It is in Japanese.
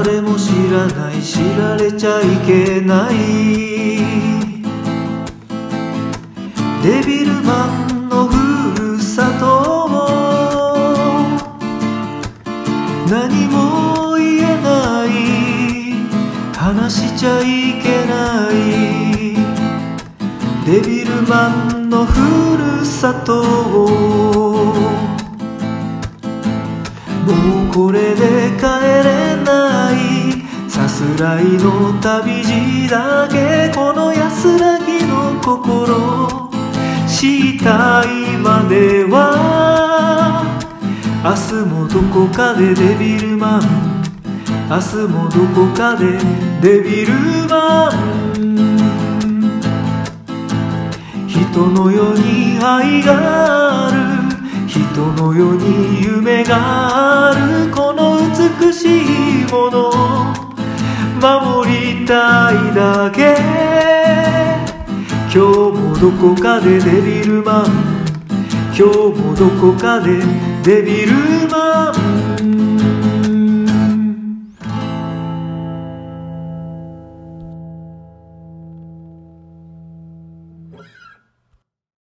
誰も知らない、知られちゃいけないデビルマンのふるさとを何も言えない、話しちゃいけないデビルマンのふるさとを、もうこれで帰れない、さすらいの旅路だけ、この安らぎの心したいまでは、明日もどこかでデビルマン、明日もどこかでデビルマン、人の世に愛がある、人の世に夢がある、この美しいものを守りたいだけ。今日もどこかでデビルマン、今日もどこかでデビルマン。